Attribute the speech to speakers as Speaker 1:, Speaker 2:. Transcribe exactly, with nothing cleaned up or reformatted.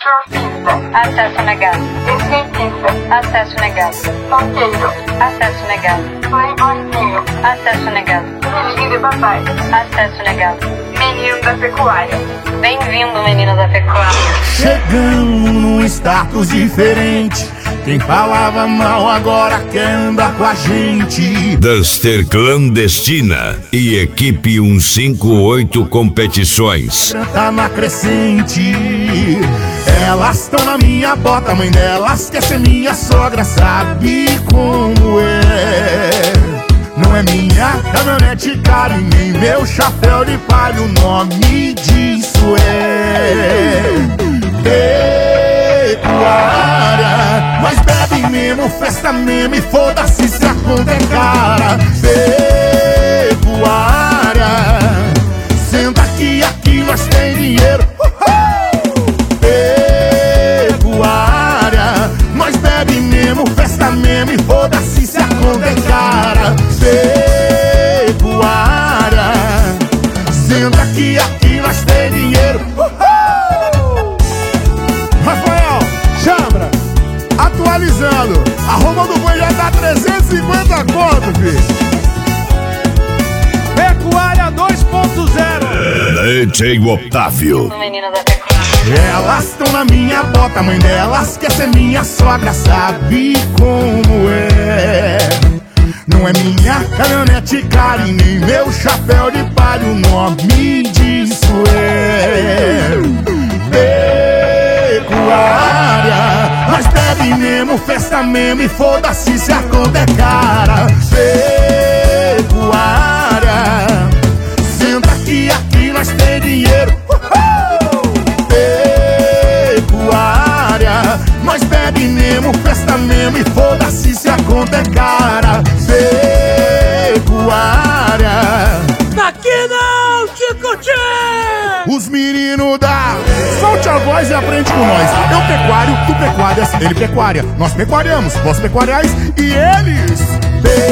Speaker 1: Surfista.
Speaker 2: Acesso negado.
Speaker 1: Skatista.
Speaker 2: Acesso negado.
Speaker 1: Ponteiro.
Speaker 2: Acesso negado.
Speaker 1: Playboyzinho.
Speaker 2: Acesso negado.
Speaker 1: Filhinho de papai.
Speaker 2: Acesso negado.
Speaker 1: Menino da pecuária.
Speaker 2: Bem-vindo, menino da pecuária.
Speaker 3: Chegando num status diferente. Quem falava mal agora quer andar com a gente.
Speaker 4: Duster Clandestina e equipe cento e cinquenta e oito Competições.
Speaker 3: Tá na crescente. Elas estão na minha bota, mãe delas quer ser minha sogra, sabe como é. Não é minha caminhonete cara e nem meu chapéu de palha, o nome disso é pecuária. Nós bebe mesmo, festa mesmo e foda-se se a conta é cara. Pecuária. Senta aqui, aqui nós tem dinheiro. Pecuária. Nós bebe mesmo, festa mesmo e foda-se se a conta é cara. Pecuária. Senta aqui, aqui nós tem dinheiro. Rafael, chambra, atualizando. A Roma do Boi já tá trezentos e cinquenta conto, filho. Pecuária dois ponto zero.
Speaker 4: D J Otávio.
Speaker 2: Menino da pecuária.
Speaker 3: Elas estão na minha bota, mãe delas quer ser minha sogra, sabe como é. Não é minha caminhonete cara e nem meu chapéu de palha, o nome disso é pecuária. Nós bebe mesmo, festa mesmo e foda-se se a conta é cara. Pecuária. Senta aqui, aqui nós tem dinheiro. Pecuária. Nós bebe mesmo, festa mesmo e foda-se se a conta é cara. Pecuária.
Speaker 5: Daqui não, Tico Tchê!
Speaker 3: Os meninos da solte a voz e aprende com nós. Eu pecuário, tu pecuárias, ele pecuária. Nós pecuariamos, vós pecuariais e eles